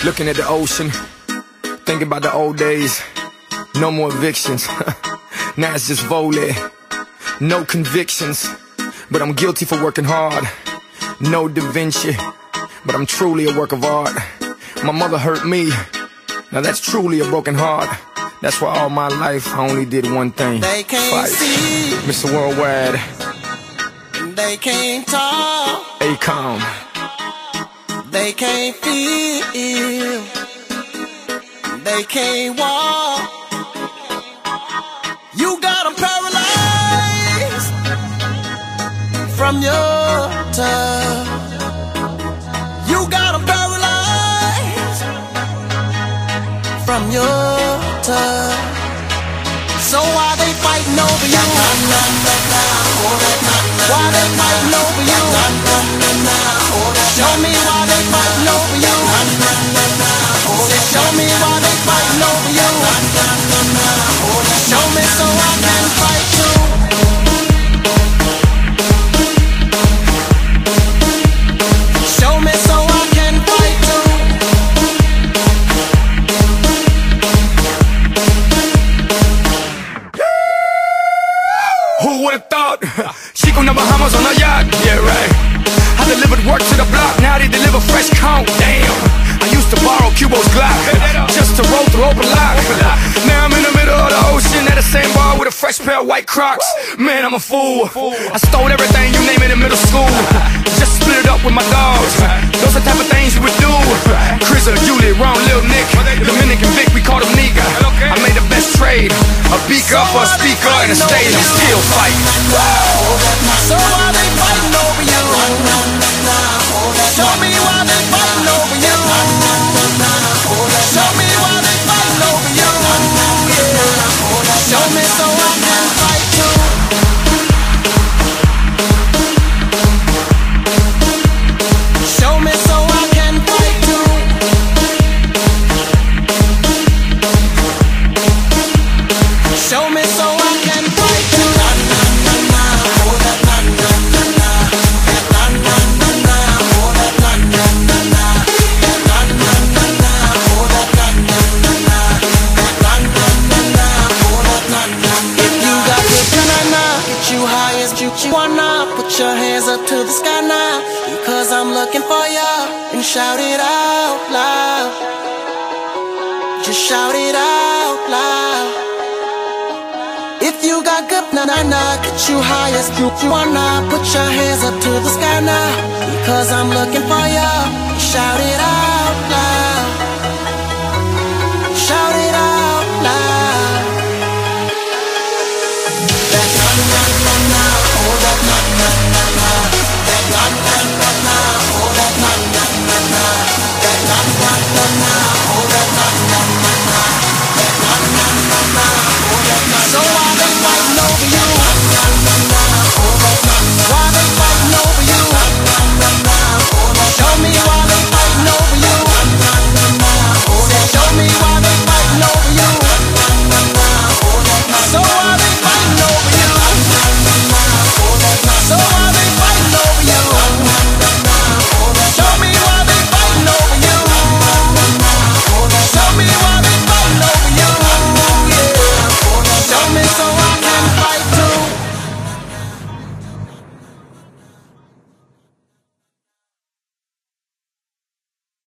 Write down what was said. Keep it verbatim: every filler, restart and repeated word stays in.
Looking at the ocean, thinking about the old days. No more evictions. Now it's just volley. No convictions, but I'm guilty for working hard. No Da Vinci, but I'm truly a work of art. My mother hurt me, now that's truly a broken heart. That's why all my life I only did one thing: they can't fight. see, Mister Worldwide, they can't talk, Akon, they can't feel, they can't walk. You got them paralyzed from your touch. You got them paralyzed from your touch. So why they fighting over you? Why they fighting over you? Show me why they fighting over you. Show me why they fighting over you. Show me so I can fight too. Show me so I can fight too. who would've thought? Chico in the Bahamas on a yacht, yeah right. I delivered work to the block, now they deliver fresh count, damn. I used to borrow Cubo's Glock, just to roll through open lock. Now I'm in the middle of the ocean at the same bar with a fresh pair of white Crocs. Man, I'm a fool. I stole everything, you name it, in middle school. Just split it up with my dogs. Those are the type of things you would do. Crizza, Julie, Ron, Lil Nick, Dominic and Vic, we called them nigga. I made the best trade, a beaker for a speaker and a stage. I'm still fighting. So why they fighting over you? Show me why they fighting over you. Show me why they fighting over you. Show me so I can fight too. Show me so I can fight too. Show me so I can fight too. You wanna put your hands up to the sky now, because I'm looking for you, and shout it out loud. Just shout it out loud. If you got good na na na, get you highest. You wanna put your hands up to the sky now, because I'm looking for you, shout it out.